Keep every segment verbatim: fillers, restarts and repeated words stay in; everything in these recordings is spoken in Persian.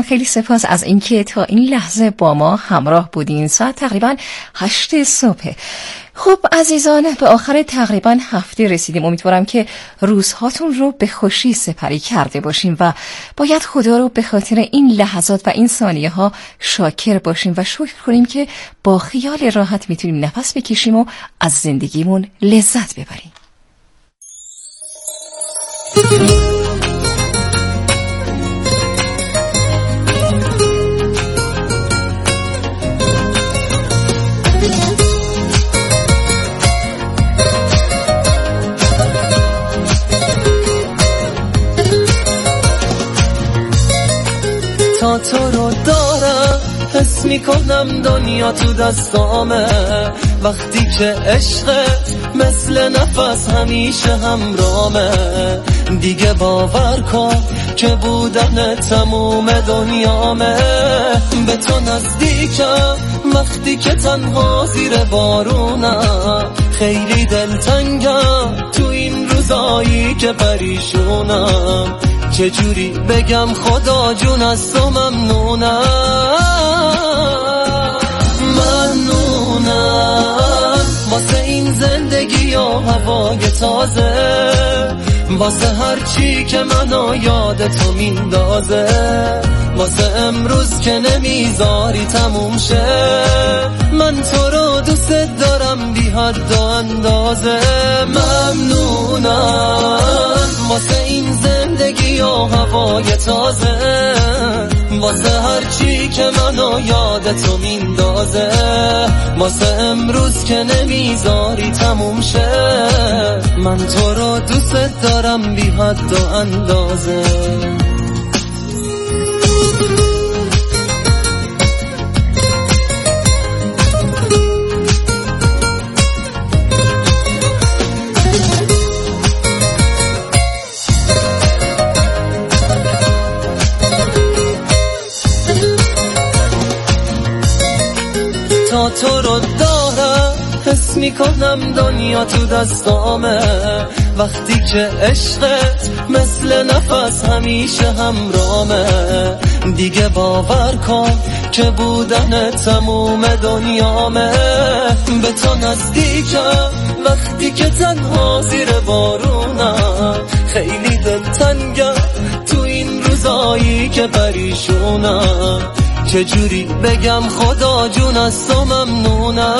خیلی سپاس از اینکه تا این لحظه با ما همراه بودین. ساعت تقریبا هشت صبح. خب عزیزان، به آخر تقریبا هفته رسیدیم. امیدوارم که روزهاتون رو به خوشی سپری کرده باشیم و باید خدا رو به خاطر این لحظات و این ثانیه ها شاکر باشیم و شکر کنیم که با خیال راحت میتونیم نفس بکشیم و از زندگیمون لذت ببریم. تا تو رو دارم حس میکنم دنیا تو دستامه، وقتی که عشقت مثل نفس همیشه همرامه. دیگه باور کن که بودن تموم دنیامه. به تو نزدیکم وقتی که تنها زیر بارونم، خیلی دلتنگم تو این روزایی که پریشونم. چجوری بگم خدا جون از تو ممنونم، ممنونم واسه این زندگی و هوای تازه، واسه هر چی که منو یاد تو میندازه، واسه امروز که نمیذاری تموم شه. من تو رو دوست دارم بی حد و اندازه، ممنونم واسه این زندگی و هوای تازه، واسه هر چی که منو یاد تو میندازه، واسه امروز که نمیذاری تموم شه. من تو رو دوست دارم بی حد و اندازه. تا تو رو دارم حس میکنم دنیا تو دستامه، وقتی که عشقت مثل نفس همیشه همرامه. دیگه باور کن که بودن تموم دنیامه. به تو نزدیکم وقتی که تنها زیر بارونم، خیلی دلتنگم تو این روزایی که پریشونم. چجوری بگم خدا جون از تو ممنونم،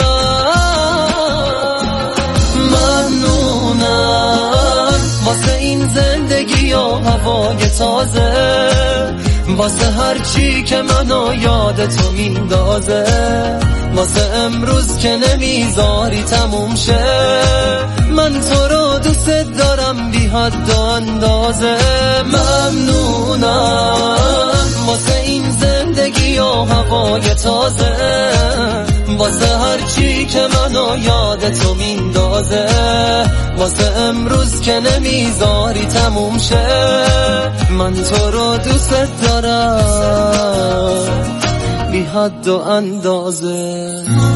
ممنونم واسه این زندگی و هوای تازه، واسه هر چی که منو یاد تو میندازه، واسه امروز که نمیذاری تموم شه. من تو رو دوست دارم بی حد و اندازه، ممنونم واسه این زندگی و هوای تازه، واسه هر چی که منو یاد تو میندازه، واسه امروز که نمیذاری تموم شه. من تو رو دوست دارم بی حد و اندازه.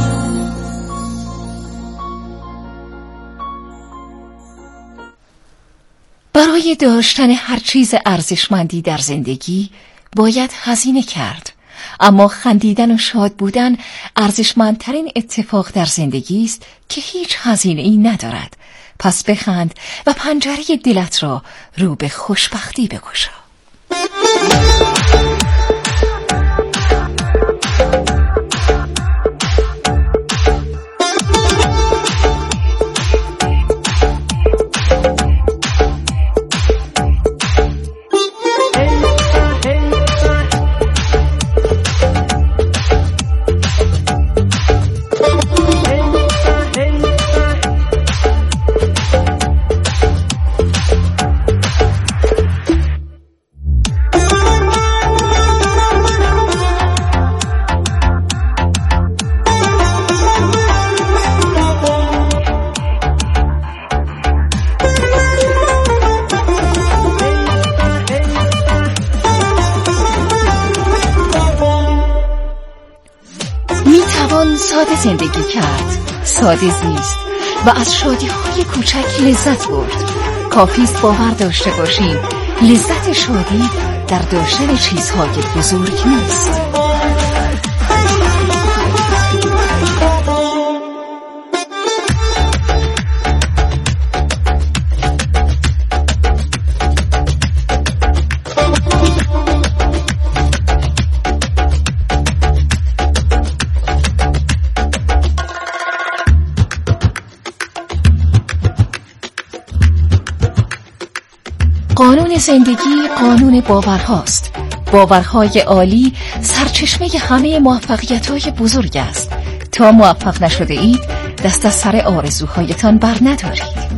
برای داشتن هر چیز ارزشمندی در زندگی باید هزینه کرد، اما خندیدن و شاد بودن ارزشمندترین اتفاق در زندگی است که هیچ هزینه‌ای ندارد. پس بخند و پنجره دلت را رو به خوشبختی بگشا. ساده زندگی کرد، ساده زیست و از شادی‌های کوچک لذت برد. کافیست باور داشته باشیم لذت شادی در داشتن چیزهای بزرگ نیست. قانون زندگی قانون باورهاست. باورهای عالی سرچشمه همه موفقیت‌های بزرگ است. تا موفق نشده اید دست از سر آرزوهایتان بر ندارید.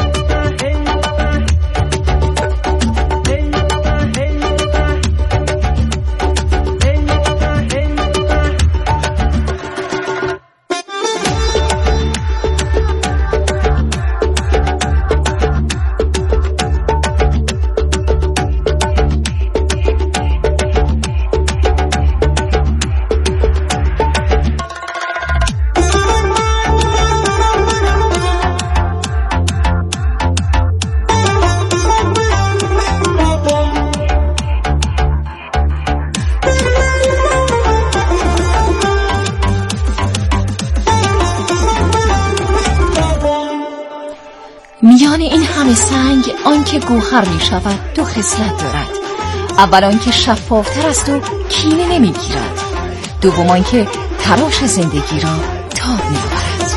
میان این همه سنگ آنکه گوهر می شود دو خصلت دارد. اول آنکه شفافتر است و کینه نمی گیرد. دوم آنکه تراش زندگی را تاب می برد.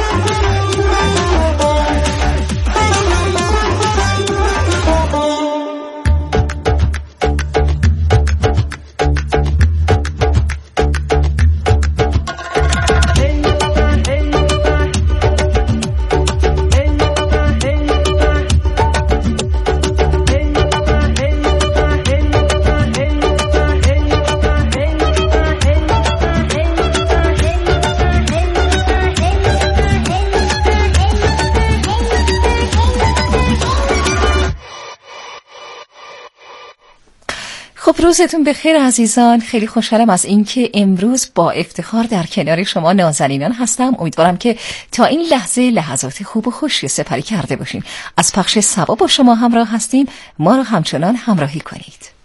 خب روزتون بخیر عزیزان. خیلی خوشحالم از اینکه امروز با افتخار در کنار شما نازنینان هستم. امیدوارم که تا این لحظه لحظات خوب و خوشی سپری کرده باشین. از پخش سبا با شما همراه هستیم. ما رو همچنان همراهی کنید.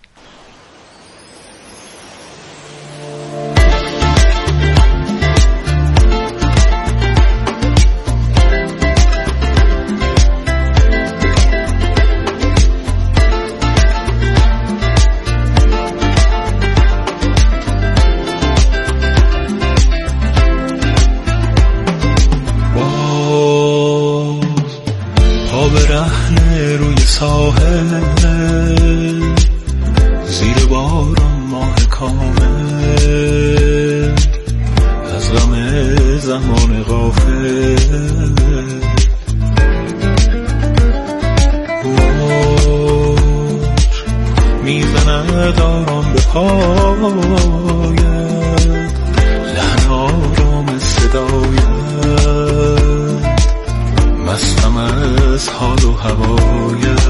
ساحل زیر باران ماه کامل از غم زمان غافل موج میزند آرام به پایت لحن آرام صدایت مستم از حال و هوایت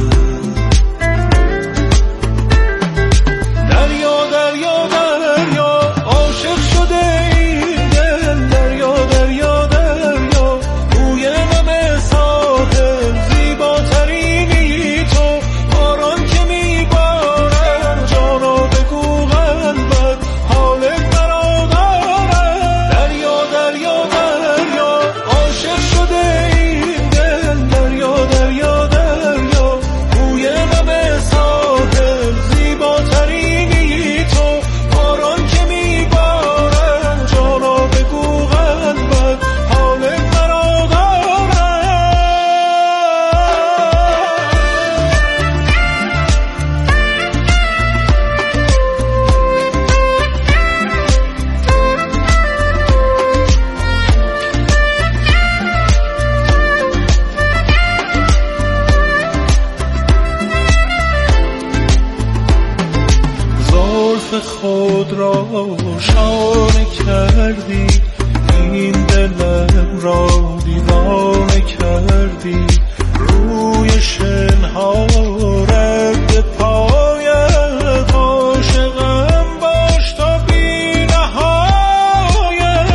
خود را شانه کردی این دلم را دیوانه کردی روی شنها رد پایت عاشقم باش تا بی نهایت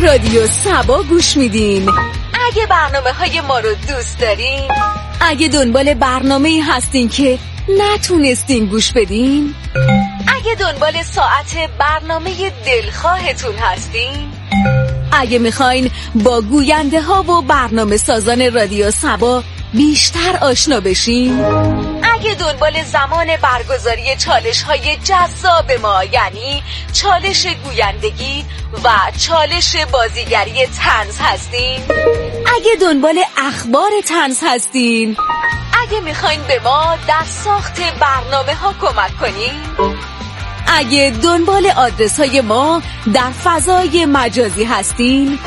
رادیو سبا گوش میدین. اگه برنامه های ما رو دوست دارین، اگه دنبال برنامه‌ای هستین که نتونستین گوش بدین، اگه دنبال ساعت برنامه دلخواهتون هستین، اگه میخواین با گوینده ها و برنامه سازان رادیو سبا بیشتر آشنا بشین، اگه دنبال زمان برگزاری چالش های جذاب ما یعنی چالش گویندگی و چالش بازیگری طنز هستین، اگه دنبال اخبار طنز هستین، اگه میخواین به ما در ساخت برنامه ها کمک کنین، اگه دنبال آدرس های ما در فضای مجازی هستین،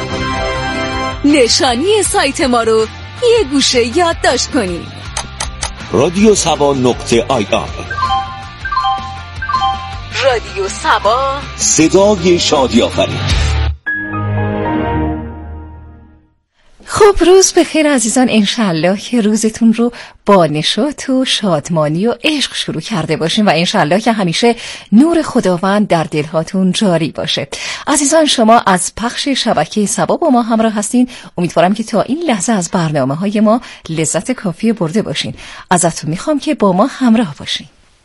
نشانی سایت ما رو یه گوشه یادداشت کنین: رادیو سبا نقطه آی آر. رادیو سبا، صدای شادی آفرین. خب روز بخیر عزیزان، انشالله که روزتون رو با نشاط و شادمانی و عشق شروع کرده باشین و انشالله که همیشه نور خداوند در دلهاتون جاری باشه. عزیزان شما از پخش شبکه سبا با ما همراه هستین. امیدوارم که تا این لحظه از برنامه های ما لذت کافی برده باشین. ازتون میخوام که با ما همراه باشین.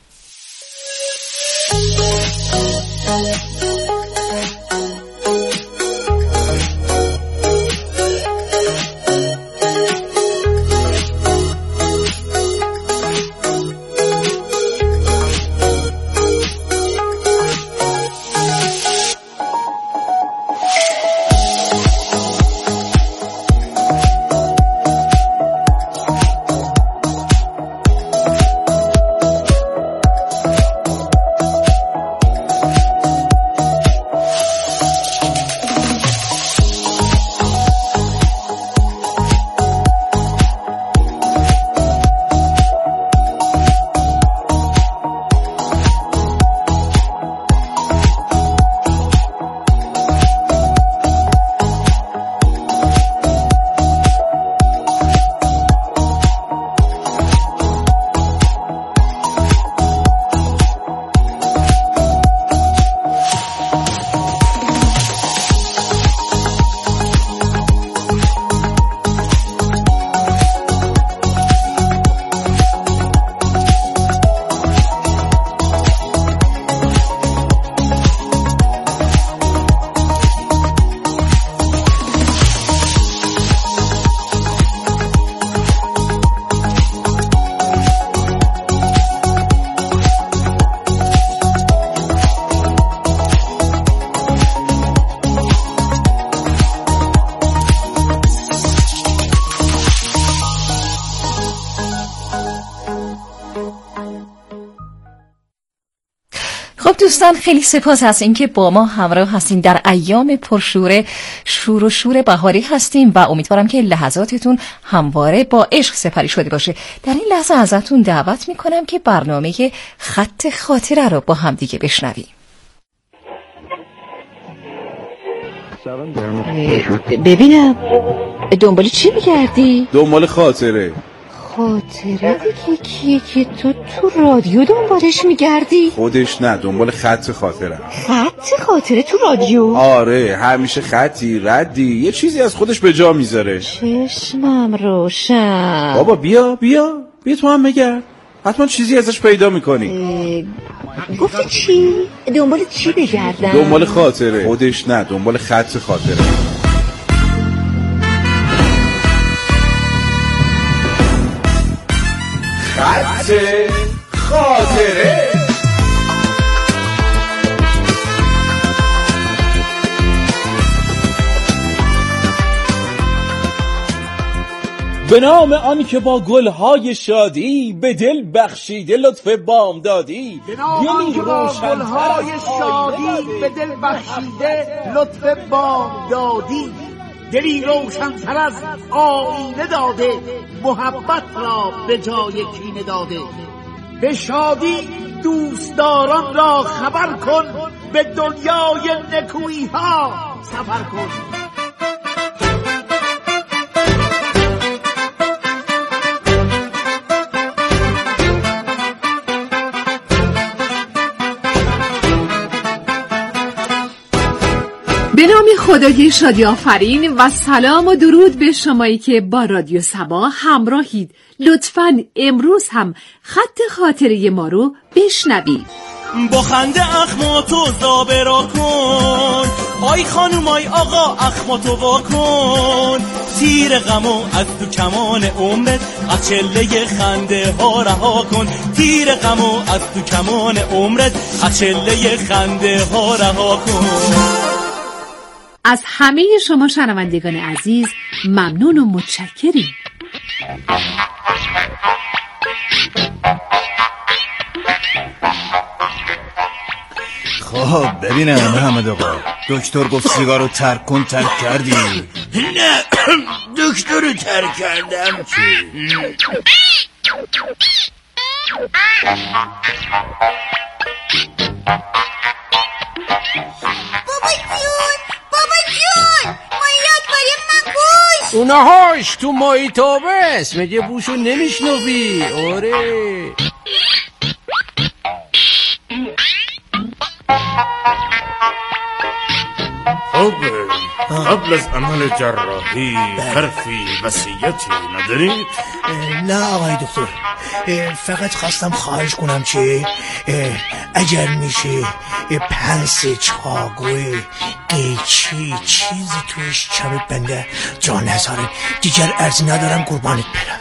دوستان خیلی سپاس از اینکه با ما همراه هستین. در ایام پرشور شور و شور بهاری هستیم و امیدوارم که لحظاتتون همواره با عشق سپری شده باشه. در این لحظه ازتون دعوت میکنم که برنامه خط خاطره رو با هم دیگه بشنویم. ببینم دنبال چی میگردی؟ دنبال خاطره. خاطره دیگه کیه که تو تو رادیو دنبالش میگردی؟ خودش نه، دنبال خط خاطره. خط خاطره تو رادیو؟ آره، همیشه خطی ردی یه چیزی از خودش به جا میذاره. چشمم روشن. بابا بیا بیا بیا تو هم بگرد، حتما چیزی ازش پیدا میکنی. گفتی چی؟ دنبال چی بگردم؟ دنبال خاطره. خودش نه، دنبال خط خاطره. خط خاطره. به نام آن که با گلهای شادی به دل بخشیده لطف بامدادی، به نام آن که با گلهای شادی به دل بخشیده لطف بامدادی، دلی روشن‌تر از آینه داده، محبت را به جای کینه داده. به شادی دوستداران را خبر کن، به دنیای نکویی ها سفر کن. به نام خدای شادی آفرین و سلام و درود به شمایی که با رادیو صبا همراهید. لطفاً امروز هم خط خاطره ما رو بشنوید. با خنده اخماتو زابرا کن، آی خانوم آی آقا اخماتو وا کن، تیر غمو از تو کمان عمرت از چله خنده ها رها کن، تیر غمو از تو کمان عمرت از چله خنده ها رها کن. از همه شما شنوندگان عزیز ممنون و متشکریم. خب ببینم محمد آقا، دکتر گفت سیگارو ترک کن، ترک کردی؟ نه دکتر رو ترک کردم. بابا جون بابا جون مایات باید مکوش. اونهاش تو مایی تابه است، مگه بوشو نمیشنوی؟ آره خب قبل از عمل جراحی حرفی وصیتی ندارید؟ نه آقای دکتر، فقط خواستم خواهش کنم که اگر میشه پنس چاگوی قیچی چیزی توش چمه بنده جا نذاره. دیگر ارزی ندارم، قربانت برم.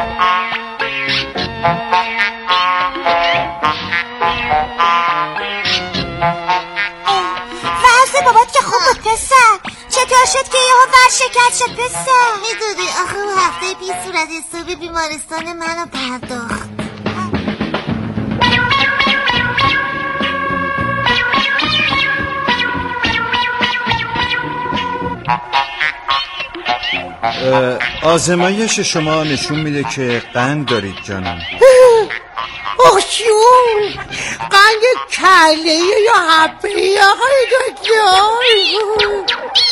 وضع بابات که خوب بود پسر، چطور شد که یهو ورشکست شد پسر؟ میدونی آخه اون هفته پیش صورت حسابی بیمارستان منو پرداخت. آزمایش شما نشون میده که قند دارید جانم. آخیون قند کله یا حبه آقای دکتر؟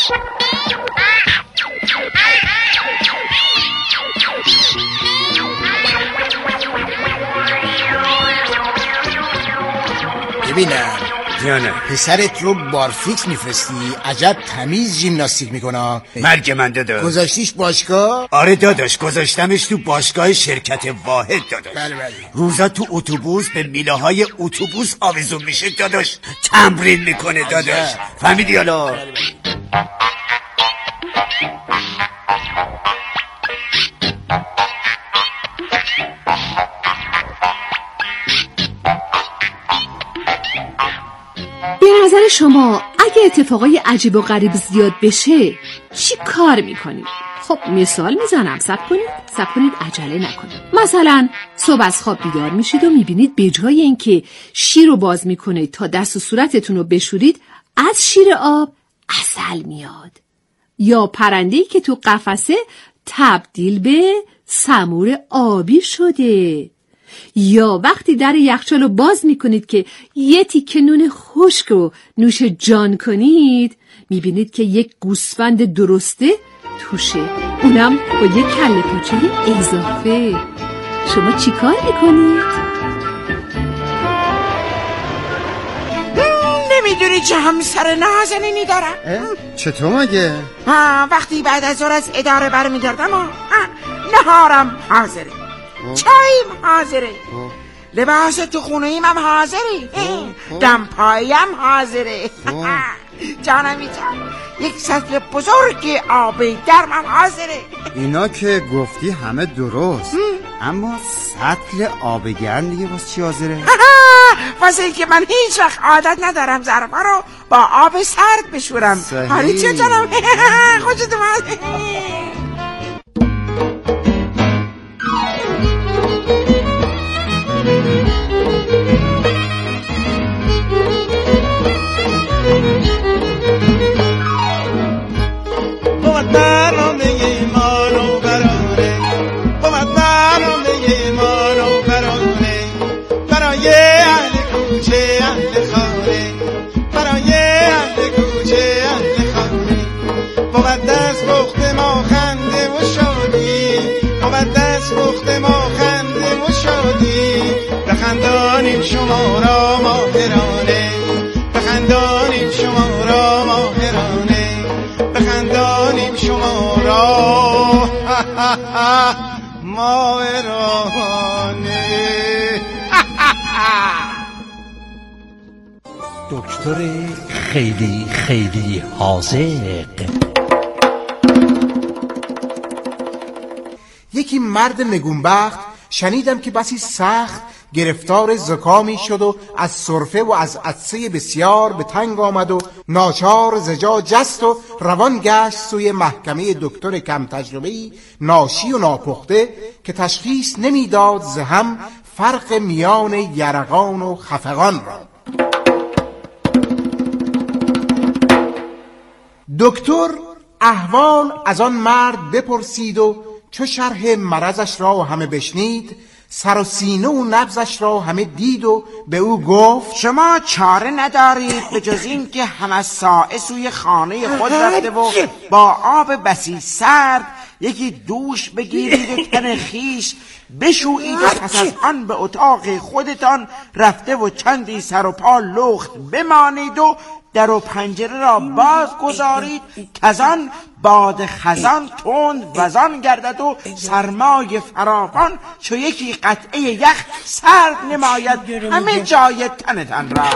ببینم جانه، پسرت رو بارفیکس میفرستی؟ عجب تمیز ژیمناستیک میکنه. مرگ من داداش. گذاشتیش باشگاه؟ آره داداش، گذاشتمش تو باشگاه شرکت واحد داداش. بله بله. روزا تو اتوبوس به میله های اتوبوس آویزون میشه داداش، تمرین میکنه داداش. فهمیدی حالا؟ به نظر شما اگه اتفاقای عجیب و غریب زیاد بشه چی کار میکنید؟ خب مثال میزنم، صبر کنید صبر کنید عجله نکنید. مثلا صبح از خواب بیدار میشید و میبینید به جای اینکه شیر رو باز میکنید تا دست و صورتتون رو بشورید، از شیر آب عسل میاد. یا پرنده‌ای که تو قفسه تبدیل به سمور آبی شده. یا وقتی در یخچال رو باز میکنید که یه تیکه نون خشک رو نوش جان کنید، میبینید که یک گوسفند درسته توشه، اونم با یک کله پاچه اضافه. شما چی کار میکنید؟ نمیدونی چه همسر نازنینی دارم؟ چطور مگه؟ وقتی بعد از ظهر از اداره برمیگردم نهارم حاضره، چاییم حاضره، لباس تو خونه ایم هم حاضری، دمپاییم حاضره. جانمی جان یک سطل بزرگ آبی گرمم حاضره. اینا که گفتی همه درست، اما سطل آب گرم دیگه واسه چی حاضره؟ واسه این که من هیچ وقت عادت ندارم ظرفا رو با آب سرد بشورم. حالی چه جانم؟ خوشت اومد؟ بخندانیم شما را ماهرانه، بخندانیم شما را ماهرانه. ماهرانه. دکتر خیلی خیلی حاذق. یکی مرد نگونبخت شنیدم که بسی سخت گرفتار زکامی شد و از سرفه و از عطسه بسیار به تنگ آمد و ناچار زجا جست و روان گشت سوی محکمه دکتر کم تجربه‌ای ناشی و ناپخته که تشخیص نمیداد ز هم فرق میان یرقان و خفقان را. دکتر احوال از آن مرد بپرسید و چو شرح مرضش را همه بشنید، سر و سینه و نبضش را همه دید و به او گفت شما چاره ندارید به جز این که همه ساعه سوی خانه خود رفته و با آب بسی سرد یکی دوش بگیرید و تن خیش بشویید و پس از آن به اتاق خودتان رفته و چندی سر و پا لخت بمانید و در و پنجره را باز گذارید که از آن باد خزان تند وزان گردد و سرمای فراوان چو یکی قطعه یخ سرد نماید همه جای تنتان را.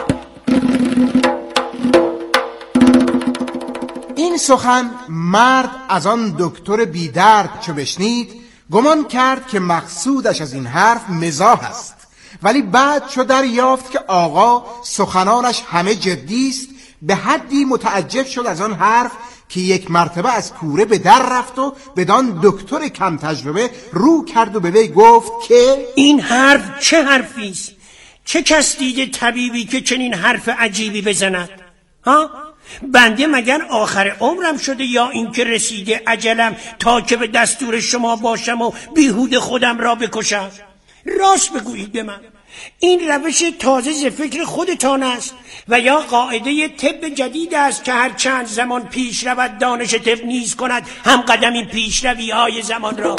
این سخن مرد از آن دکتر بیدرد چو بشنید گمان کرد که مقصودش از این حرف مزاح است، ولی بعد چو دریافت که آقا سخنانش همه جدی است به حدی متعجب شد از آن حرف که یک مرتبه از کوره به در رفت و بدان دکتر کم تجربه رو کرد و به وی گفت که این حرف چه حرفی است؟ چه کس دیده طبیبی که چنین حرف عجیبی بزند؟ ها؟ بنده مگر آخر عمرم شده یا اینکه رسیده اجلم تا که به دستور شما باشم و بیهوده خودم را بکشم؟ راست بگویید به من، این روش تازه ز فکر خودتان است و یا قاعده طب جدید است که هر چند زمان پیش رود دانش طب نیز کند هم قدم این پیشروی های زمان را؟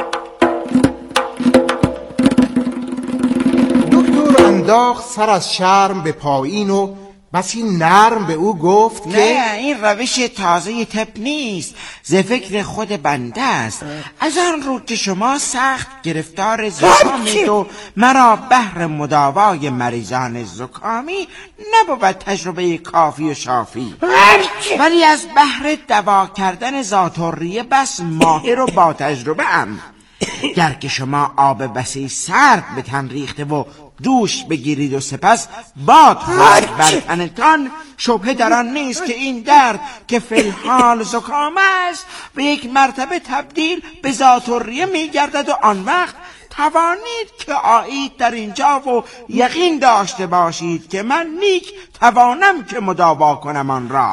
دکتر انداخت سر از شرم به پایین و بسی نرم به او گفت که نه، این روش تازه طب نیست، ز فکر خود بنده است. از آن رو که شما سخت گرفتار زکامید و مرا بهر مداوای مریضان زکامی نبود تجربه کافی و شافی، ولی از بهر دوا کردن ذات‌الریه بس ماهر و با تجربه ام. گر که شما آب بسی سرد به تن ریخته و دوش بگیرید و سپس باد خورد بر تنتان، شبهه در آن نیست که این درد که فی الحال زکام است به یک مرتبه تبدیل به ذات‌الریه می گردد و آن وقت توانید که آیید در اینجا و یقین داشته باشید که من نیک توانم که مداوا کنم آن را.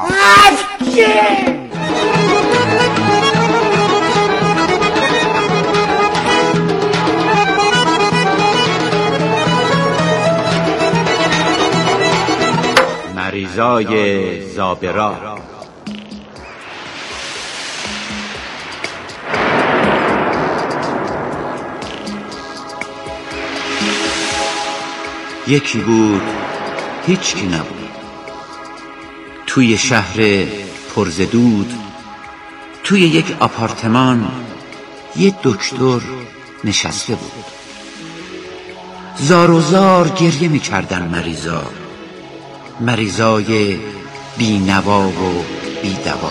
مریضای زابرا. یکی بود هیچ کی نبود، توی شهر پرزدود توی یک آپارتمان یه دکتر نشسته بود. زار و زار گریه می‌کردن مریضا، مریضای بی نوا و بی دوا.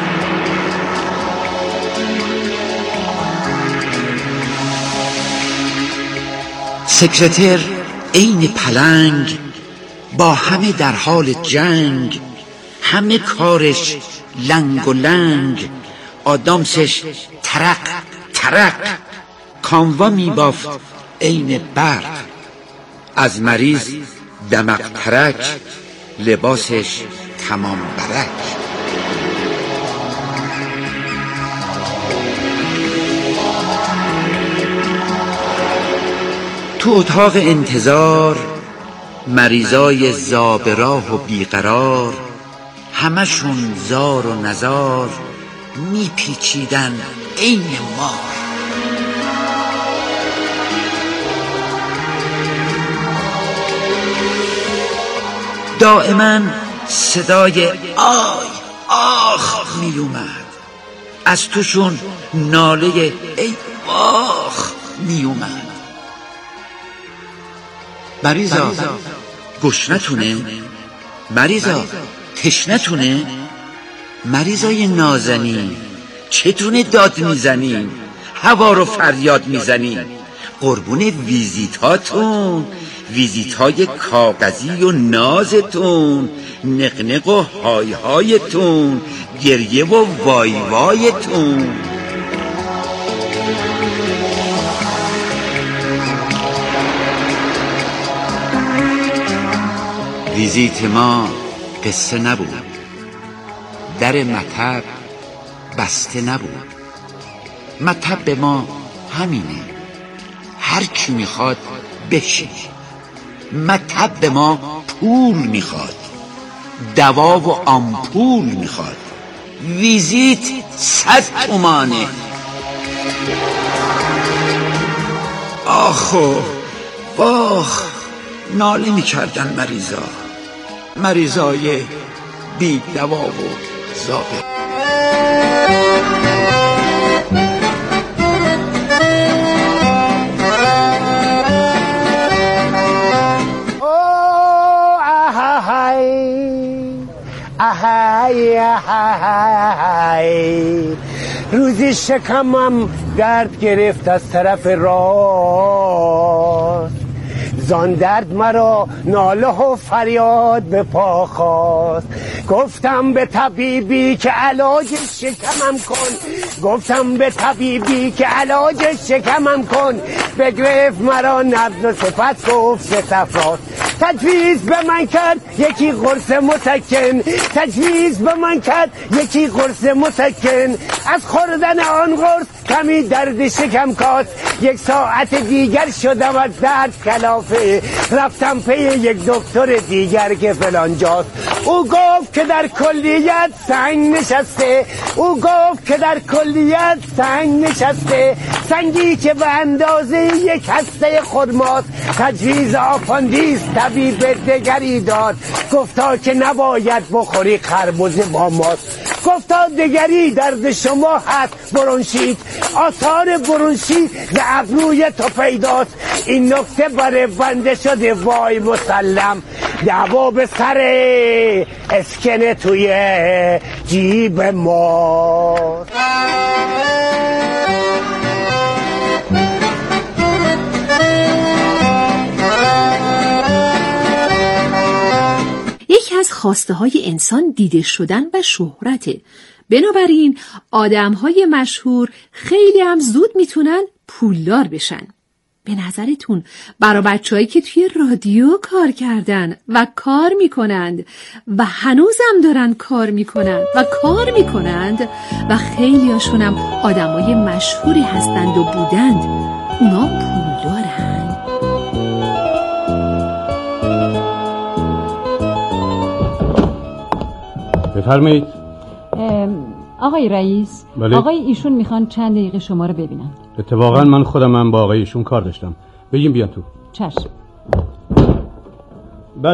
سکرتر عین پلنگ با همه در حال جنگ، همه کارش لنگ و لنگ، آدامسش ترق ترق، کاموا می بافت عین برق. از مریض دمق ترک، لباسش تمام برک. تو اتاق انتظار مریضای زابراه و بیقرار، همشون زار و نزار میپیچیدن عین مار. دائما صدای آی آخ می اومد، از توشون ناله ای آخ نیومد. مریضا گشنتونه؟ مریضا تشنتونه؟ مریضای نازنین چتونه داد میزنین؟ هوا رو فریاد میزنین؟ قربون ویزیتاتون، ویزیتای کاغذی و نازتون، نقنق و های هایتون، گریه و وای وایتون. ویزیت ما قصه نبود، در مطب بسته نبود. مطب به ما همینه، هر کی میخواد بشین. مطب به ما پول میخواد، دوا و آمپول میخواد. ویزیت صد تومانه. آخو واخ ناله میکردن مریضا، مریضای بی دوا و زابه. اهای اهای روزی شکمم درد گرفت از طرف راست، زان درد مرا ناله و فریاد به پا خواست. گفتم به طبیبی که علاج شکمم کن، گفتم به طبیبی که علاج شکمم کن. بگرفت مرا نبض و صفت گفت سه صفراست. تجویز به من کرد یکی قرص مسکن، تجویز به من کرد یکی قرص مسکن. از خوردن آن قرص کمی درد شکم کاست. یک ساعت دیگر شدم از درد کلافه، رفتم پی یک دکتر دیگر که فلانجاست. او گفت که در کلیت سنگ نشسته، او گفت که در کلیت سنگ نشسته، سنگی که به اندازه یک هسته خرماست. تجویز آپاندیس طبیب دگری داد، گفتا که نباید بخوری خربزه با ماست. گفتا دگری درد شما هست برونشیت، آثار برونشیت به ابروی تو پیداست. این نکته برای بنده شده وای مسلم، دعوا به سر اسکنه توی جیب ما. یکی از خواسته های انسان دیده شدن و شهرته. بنابراین آدم های مشهور خیلی هم زود میتونن پولدار بشن. به نظرتون برای بچه‌هایی که توی رادیو کار کردن و کار میکنند و هنوزم دارن کار میکنند و کار میکنند و خیلی هاشونم آدمای مشهوری هستند و بودند، اونا پولدارن؟ بفرمایید. آقای رئیس، بله؟ آقای ایشون میخوان چند دقیقه شما رو ببینن. اتفاقا من خودم من با آقای ایشون کار داشتم. بگیم بیان تو. چشم.